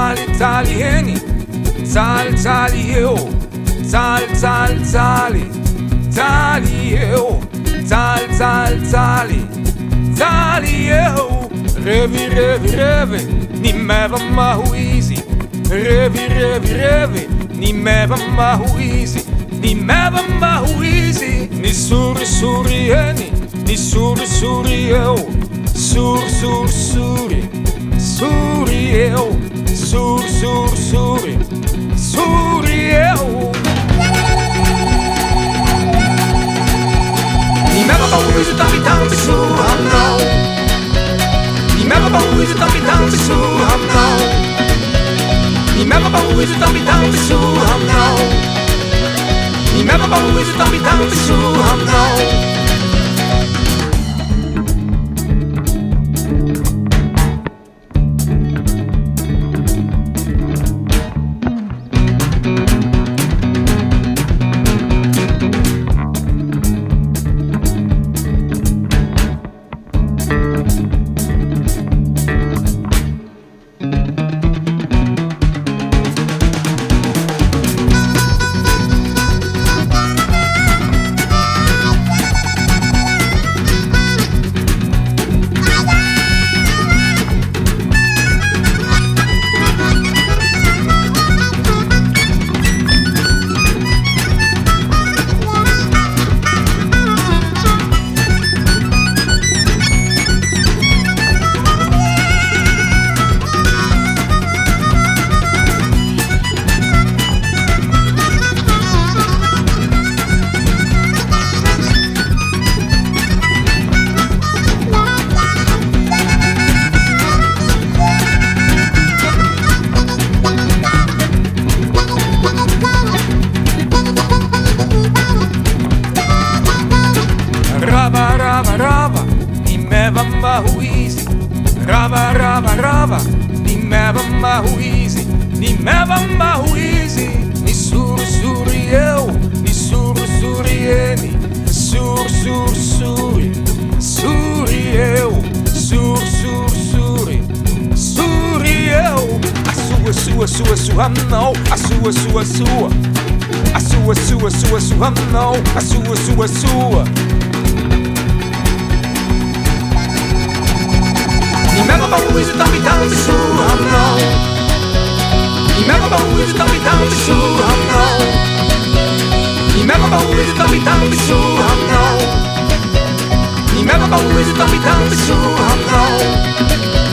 Heni, Zali eu, Zali eu, Zali eu. Revi, ni meva mahuizi. Revi, ni meva mahuizi. Ni meva mahuizi. Ni surieni, ni suri eu. Suri eu. Suri eu. Ni meva mahuizi tambi suhamnau. Ni meva mahuizi tambi suhamnau. Ni meva mahuizi tambi suhamnau. Ni meva mahuizi tambi suhamnau. Rava, ni meva mahuizi. Rava, ni meva mahuizi. Ni meva mahuizi. Ni suri eu, ni surieni. Suri eu. Suri eu. A sua suhamnau. A sua suhamnau. A sua. Ni meva mahuizi tambi suhamnau. Ni meva mahuizi tambi suhamnau. Ni meva mahuizi tambi suhamnau. Ni meva mahuizi tambi suhamnau.